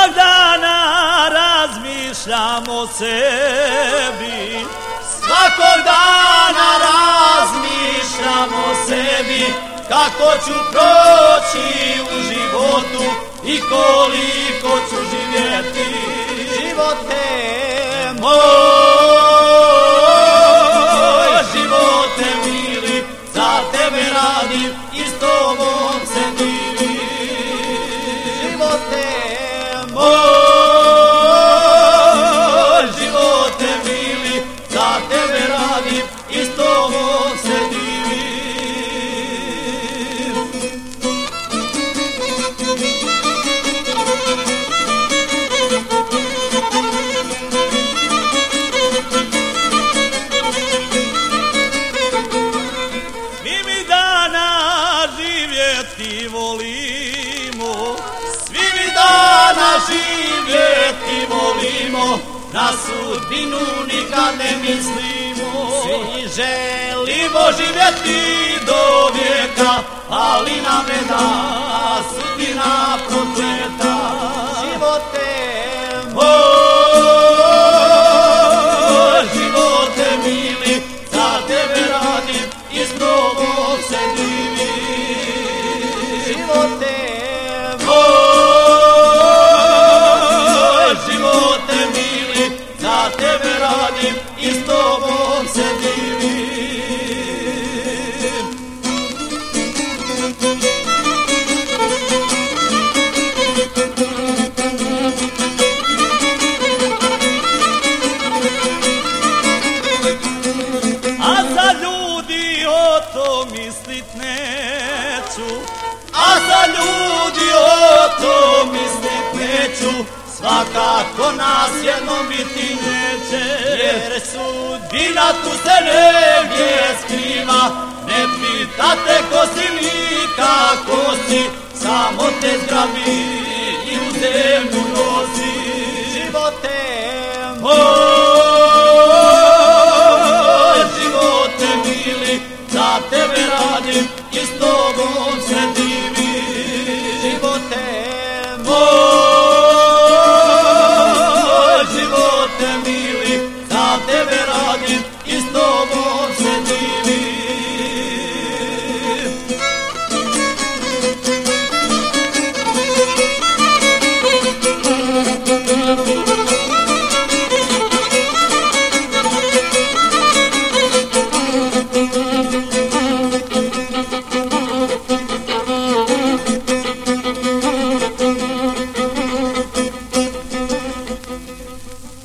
Svakog dana razmišljam o sebi, svakog dana razmišljam o sebi, kako ću proći u životu i koliko ću živjeti. Živote moj, živote mili, za tebe radim i s tobom se divim. Živote moj, živote mili, za tebe radim i s tobom se divim. Svi mi dana živjeti volimo, Svi mi dana živjeti volimo, na sudbinu nikad ne mislimo. Svi želimo živjeti do vijeka, ali nam ne da sudbina prokleta. Živote moj, živote mili, za tebe radim i s tobom se divim. Živote živote mili, za tebe radim i s tobom se divim. a za ljudi o to mislit neću, A za ljudi o to mislit neću, svakako nas jednom biti neće. Jer sudbina tu se negdje skriva, ne pitate ko si ni kako si, samo te zgrabi i uze